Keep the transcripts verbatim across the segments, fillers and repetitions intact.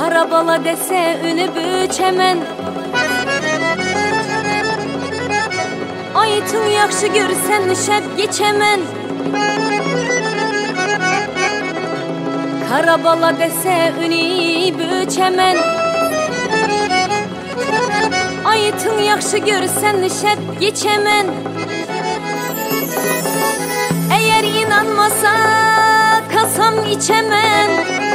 Karabala dese ünü büçemen. Aytın yaxşı görsen şəp geçemen. Karabala dese ünü büçemen. Aytın yaxşı görsen şəp geçemen. Eğer inanmasa kasam içemen.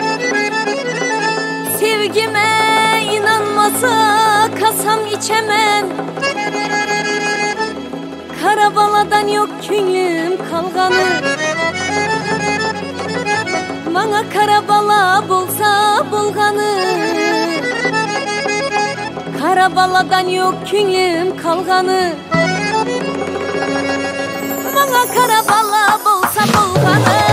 Sevgime inanmasa kasam içemen. Karabaladan yok küngüm kalganı. Bana karabala bolsa bolganı. Karabaladan yok küngüm kalganı. Bana karabala bolsa bolganı.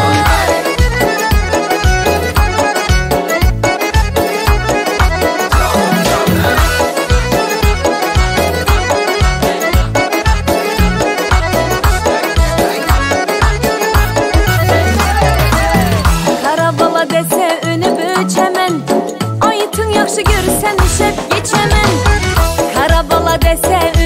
Karabala dese önü büçemen. Aytın yaxşı görsen şəp geçemen. Karabala dese